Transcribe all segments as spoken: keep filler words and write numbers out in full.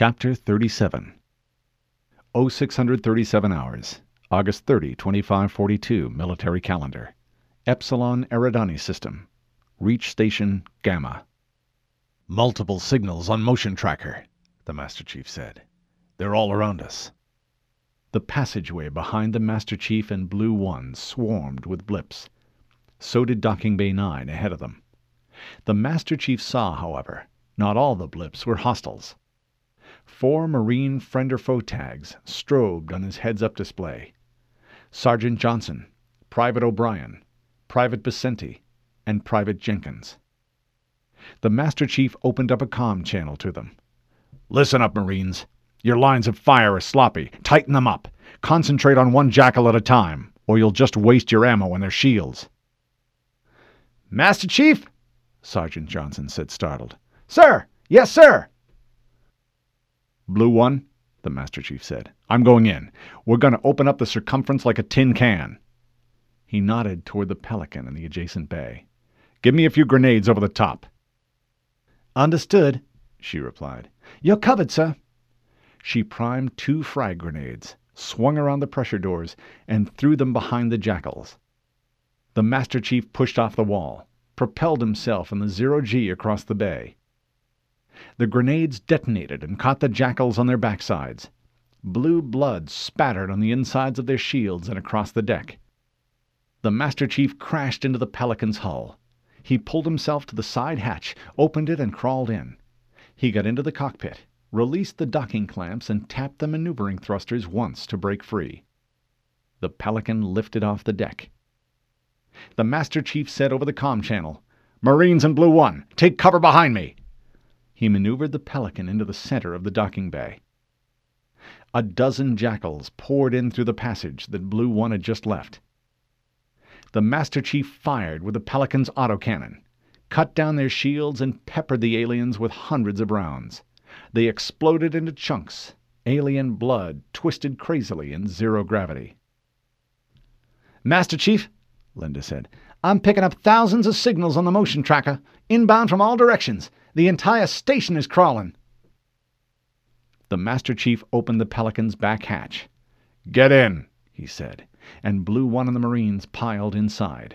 Chapter thirty-seven. oh six hundred thirty-seven hours, August thirtieth, twenty-five forty-two, military calendar. Epsilon Eridani System. Reach Station Gamma. "Multiple signals on motion tracker," the Master Chief said. "They're all around us." The passageway behind the Master Chief and Blue One swarmed with blips. So did Docking Bay nine ahead of them. The Master Chief saw, however, not all the blips were hostiles. Four Marine friend or foe tags strobed on his heads-up display. Sergeant Johnson, Private O'Brien, Private Vicente, and Private Jenkins. The Master Chief opened up a comm channel to them. "Listen up, Marines. Your lines of fire are sloppy. Tighten them up. Concentrate on one jackal at a time, or you'll just waste your ammo and their shields." "Master Chief?" Sergeant Johnson said, startled. "Sir! Yes, sir!" "Blue One," the Master Chief said, "I'm going in. We're going to open up the circumference like a tin can." He nodded toward the Pelican in the adjacent bay. "Give me a few grenades over the top." "Understood," she replied. "You're covered, sir." She primed two frag grenades, swung around the pressure doors, and threw them behind the jackals. The Master Chief pushed off the wall, propelled himself in the zero-G across the bay. The grenades detonated and caught the jackals on their backsides. Blue blood spattered on the insides of their shields and across the deck. The Master Chief crashed into the Pelican's hull. He pulled himself to the side hatch, opened it, and crawled in. He got into the cockpit, released the docking clamps, and tapped the maneuvering thrusters once to break free. The Pelican lifted off the deck. The Master Chief said over the comm channel, "Marines and Blue One, take cover behind me." He maneuvered the Pelican into the center of the docking bay. A dozen jackals poured in through the passage that Blue One had just left. The Master Chief fired with the Pelican's autocannon, cut down their shields, and peppered the aliens with hundreds of rounds. They exploded into chunks. Alien blood twisted crazily in zero gravity. "Master Chief," Linda said, "I'm picking up thousands of signals on the motion tracker, inbound from all directions. The entire station is crawling." The Master Chief opened the Pelican's back hatch. "Get in," he said, and Blue One and the Marines piled inside.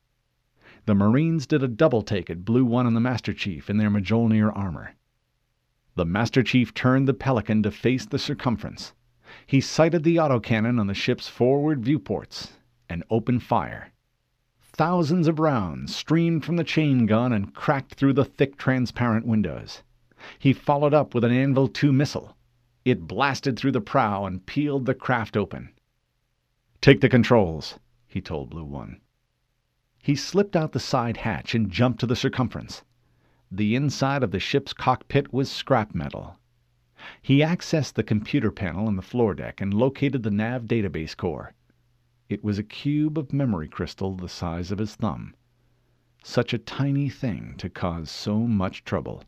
The Marines did a double-take at Blue One and the Master Chief in their Mjolnir armor. The Master Chief turned the Pelican to face the circumference. He sighted the autocannon on the ship's forward viewports and opened fire. Thousands of rounds streamed from the chain gun and cracked through the thick, transparent windows. He followed up with an Anvil two missile. It blasted through the prow and peeled the craft open. "Take the controls," he told Blue One. He slipped out the side hatch and jumped to the circumference. The inside of the ship's cockpit was scrap metal. He accessed the computer panel on the floor deck and located the nav database core. It was a cube of memory crystal the size of his thumb. Such a tiny thing to cause so much trouble.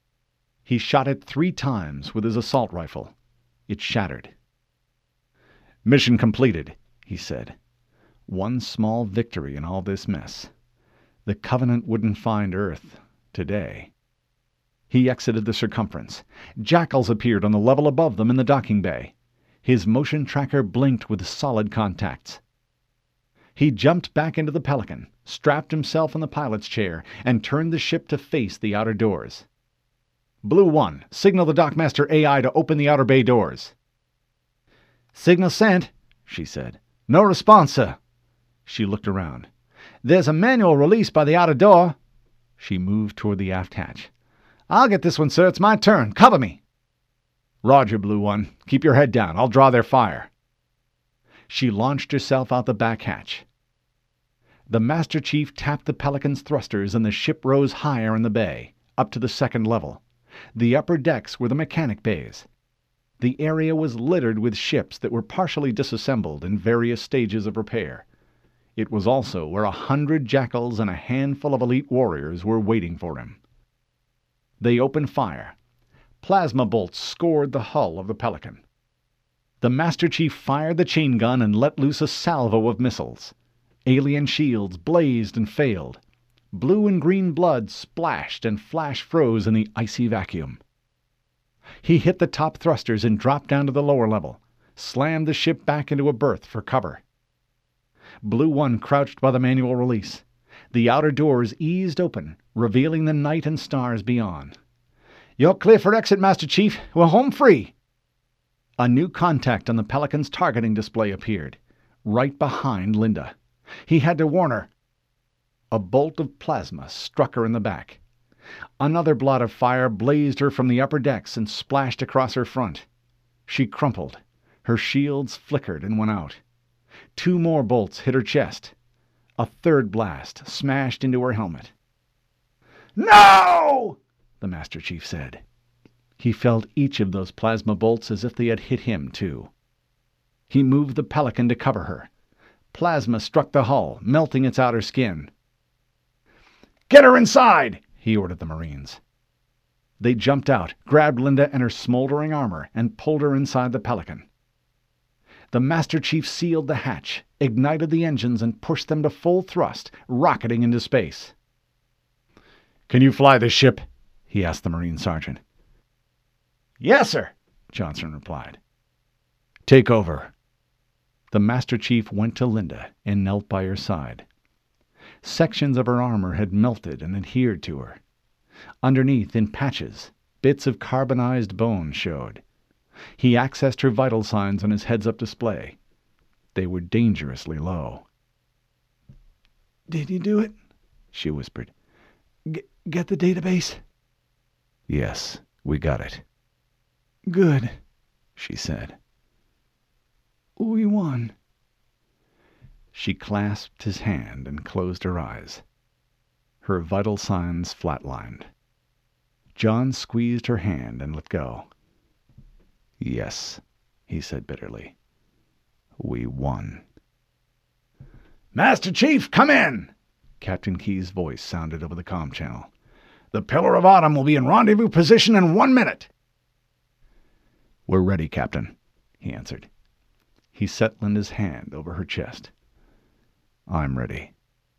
He shot it three times with his assault rifle. It shattered. "Mission completed," he said. One small victory in all this mess. The Covenant wouldn't find Earth today. He exited the circumference. Jackals appeared on the level above them in the docking bay. His motion tracker blinked with solid contacts. He jumped back into the Pelican, strapped himself in the pilot's chair, and turned the ship to face the outer doors. "Blue One, signal the Dockmaster A I to open the outer bay doors." "Signal sent," she said. "No response, sir." She looked around. "There's a manual release by the outer door." She moved toward the aft hatch. "I'll get this one, sir. It's my turn. Cover me." "Roger, Blue One. Keep your head down. I'll draw their fire." She launched herself out the back hatch. The Master Chief tapped the Pelican's thrusters and the ship rose higher in the bay, up to the second level. The upper decks were the mechanic bays. The area was littered with ships that were partially disassembled in various stages of repair. It was also where a hundred jackals and a handful of elite warriors were waiting for him. They opened fire. Plasma bolts scored the hull of the Pelican. The Master Chief fired the chain gun and let loose a salvo of missiles. Alien shields blazed and failed. Blue and green blood splashed and flash froze in the icy vacuum. He hit the top thrusters and dropped down to the lower level, slammed the ship back into a berth for cover. Blue One crouched by the manual release. The outer doors eased open, revealing the night and stars beyond. "You're clear for exit, Master Chief. We're home free." A new contact on the Pelican's targeting display appeared, right behind Linda. He had to warn her. A bolt of plasma struck her in the back. Another blot of fire blazed her from the upper decks and splashed across her front. She crumpled. Her shields flickered and went out. Two more bolts hit her chest. A third blast smashed into her helmet. "No!" the Master Chief said. He felt each of those plasma bolts as if they had hit him, too. He moved the Pelican to cover her. Plasma struck the hull, melting its outer skin. "Get her inside!" he ordered the Marines. They jumped out, grabbed Linda and her smoldering armor, and pulled her inside the Pelican. The Master Chief sealed the hatch, ignited the engines, and pushed them to full thrust, rocketing into space. "Can you fly this ship?" he asked the Marine Sergeant. "Yes, sir," Johnson replied. "Take over." The Master Chief went to Linda and knelt by her side. Sections of her armor had melted and adhered to her. Underneath, in patches, bits of carbonized bone showed. He accessed her vital signs on his heads-up display. They were dangerously low. "Did you do it?" she whispered. G- get the database?" "Yes, we got it." "Good," she said. "We won." She clasped his hand and closed her eyes. Her vital signs flatlined. John squeezed her hand and let go. "Yes," he said bitterly. "We won." "Master Chief, come in!" Captain Keyes' voice sounded over the comm channel. "The Pillar of Autumn will be in rendezvous position in one minute." "We're ready, Captain," he answered. He set Linda's hand over her chest. "I'm ready."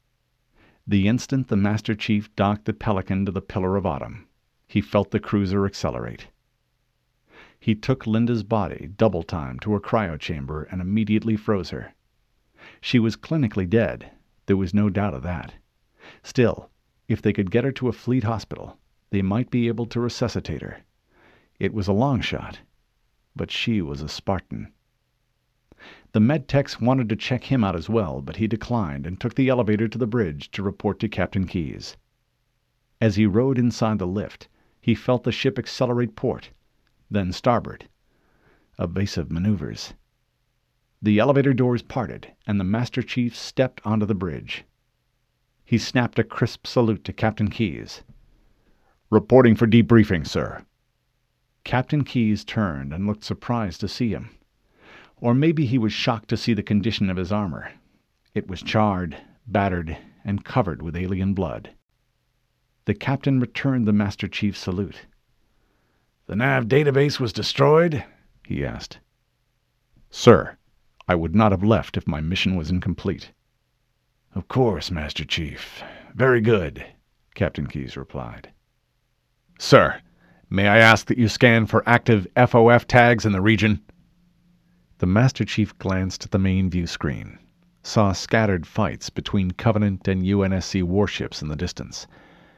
The instant the Master Chief docked the Pelican to the Pillar of Autumn, he felt the cruiser accelerate. He took Linda's body double-time to a cryo-chamber and immediately froze her. She was clinically dead, there was no doubt of that. Still, if they could get her to a fleet hospital, they might be able to resuscitate her. It was a long shot, but she was a Spartan. The medtechs wanted to check him out as well, but he declined and took the elevator to the bridge to report to Captain Keyes. As he rode inside the lift, he felt the ship accelerate port, then starboard. Evasive maneuvers. The elevator doors parted, and the Master Chief stepped onto the bridge. He snapped a crisp salute to Captain Keyes. "Reporting for debriefing, sir." Captain Keyes turned and looked surprised to see him. Or maybe he was shocked to see the condition of his armor. It was charred, battered, and covered with alien blood. The captain returned the Master Chief's salute. "The nav database was destroyed?" he asked. "Sir, I would not have left if my mission was incomplete." "Of course, Master Chief. Very good," Captain Keyes replied. "Sir, may I ask that you scan for active F O F tags in the region?" The Master Chief glanced at the main view screen, saw scattered fights between Covenant and U N S C warships in the distance.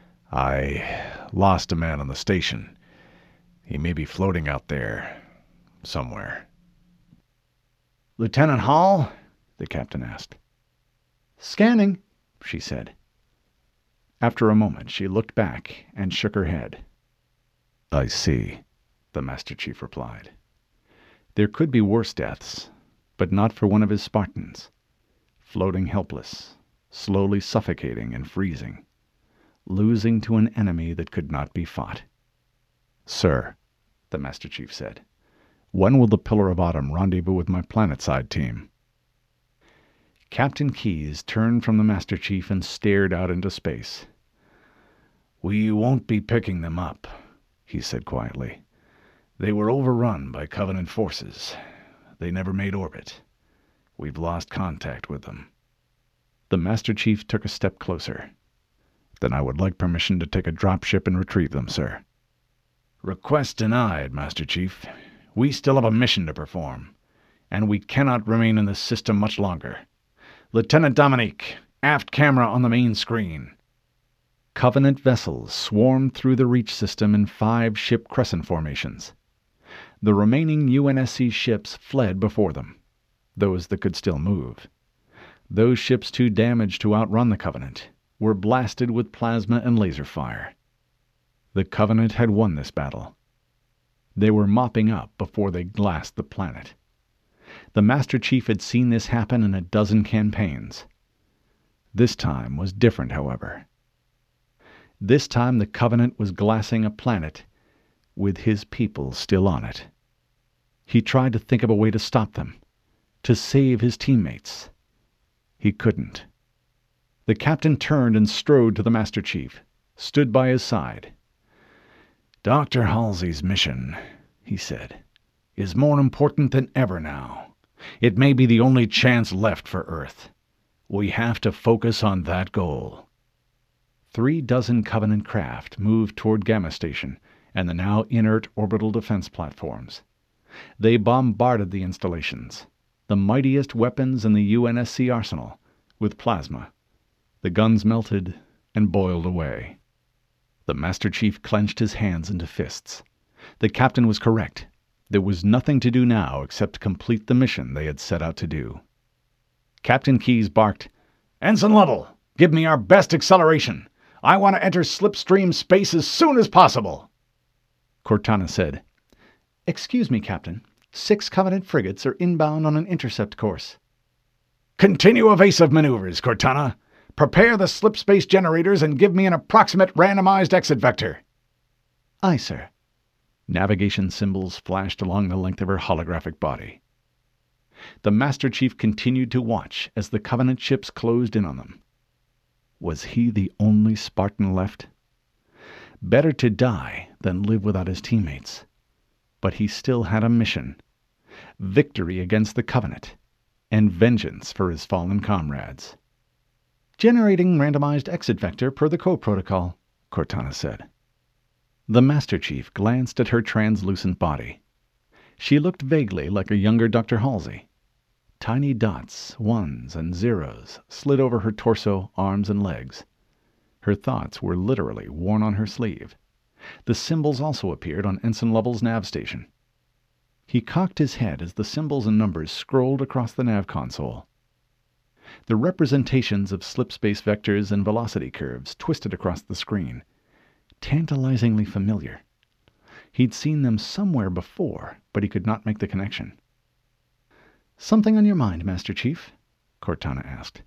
"I lost a man on the station. He may be floating out there somewhere." "Lieutenant Hall?" the captain asked. "Scanning," she said. After a moment she looked back and shook her head. "I see," the Master Chief replied. There could be worse deaths, but not for one of his Spartans. Floating helpless, slowly suffocating and freezing, losing to an enemy that could not be fought. "Sir," the Master Chief said, "when will the Pillar of Autumn rendezvous with my planetside team?" Captain Keyes turned from the Master Chief and stared out into space. "We won't be picking them up," he said quietly. "They were overrun by Covenant forces. They never made orbit. We've lost contact with them." The Master Chief took a step closer. "Then I would like permission to take a dropship and retrieve them, sir." Request denied, Master Chief. We still have a mission to perform, and we cannot remain in this system much longer. Lieutenant Dominique, aft camera on the main screen. Covenant vessels swarmed through the Reach system in five ship crescent formations. The remaining U N S C ships fled before them, those that could still move. Those ships too damaged to outrun the Covenant were blasted with plasma and laser fire. The Covenant had won this battle. They were mopping up before they glassed the planet. The Master Chief had seen this happen in a dozen campaigns. This time was different, however. This time the Covenant was glassing a planet with his people still on it. He tried to think of a way to stop them, to save his teammates. He couldn't. The captain turned and strode to the Master Chief, stood by his side. Doctor Halsey's mission, he said, is more important than ever now. It may be the only chance left for Earth. We have to focus on that goal. Three dozen Covenant craft moved toward Gamma Station and the now inert orbital defense platforms. They bombarded the installations, the mightiest weapons in the U N S C arsenal, with plasma. The guns melted and boiled away. The Master Chief clenched his hands into fists. The captain was correct. There was nothing to do now except complete the mission they had set out to do. Captain Keyes barked, "Ensign Lovell, give me our best acceleration. I want to enter slipstream space as soon as possible." Cortana said, "Excuse me, Captain. Six Covenant frigates are inbound on an intercept course." "Continue evasive maneuvers, Cortana. Prepare the slipspace generators and give me an approximate randomized exit vector." "Aye, sir." Navigation symbols flashed along the length of her holographic body. The Master Chief continued to watch as the Covenant ships closed in on them. Was he the only Spartan left? Better to die than live without his teammates. But he still had a mission. Victory against the Covenant, and vengeance for his fallen comrades. "Generating randomized exit vector per the code protocol," Cortana said. The Master Chief glanced at her translucent body. She looked vaguely like a younger Doctor Halsey. Tiny dots, ones and zeros, slid over her torso, arms, and legs. Her thoughts were literally worn on her sleeve. The symbols also appeared on Ensign Lovell's nav station. He cocked his head as the symbols and numbers scrolled across the nav console. The representations of slipspace vectors and velocity curves twisted across the screen, tantalizingly familiar. He'd seen them somewhere before, but he could not make the connection. "Something on your mind, Master Chief?" Cortana asked.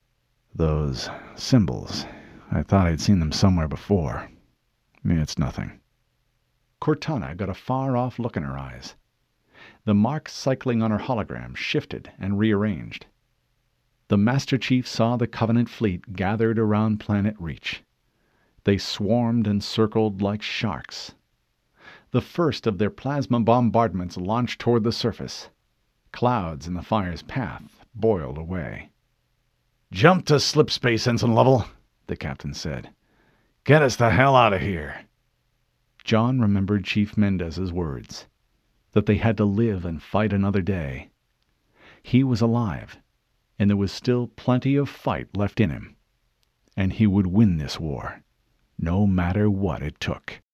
"Those symbols. I thought I'd seen them somewhere before. It's nothing." Cortana got a far-off look in her eyes. The marks cycling on her hologram shifted and rearranged. The Master Chief saw the Covenant fleet gathered around Planet Reach. They swarmed and circled like sharks. The first of their plasma bombardments launched toward the surface. Clouds in the fire's path boiled away. "Jump to slipspace, Ensign Lovell," the captain said. "Get us the hell out of here." John remembered Chief Mendez's words, that they had to live and fight another day. He was alive, and there was still plenty of fight left in him. And he would win this war, no matter what it took.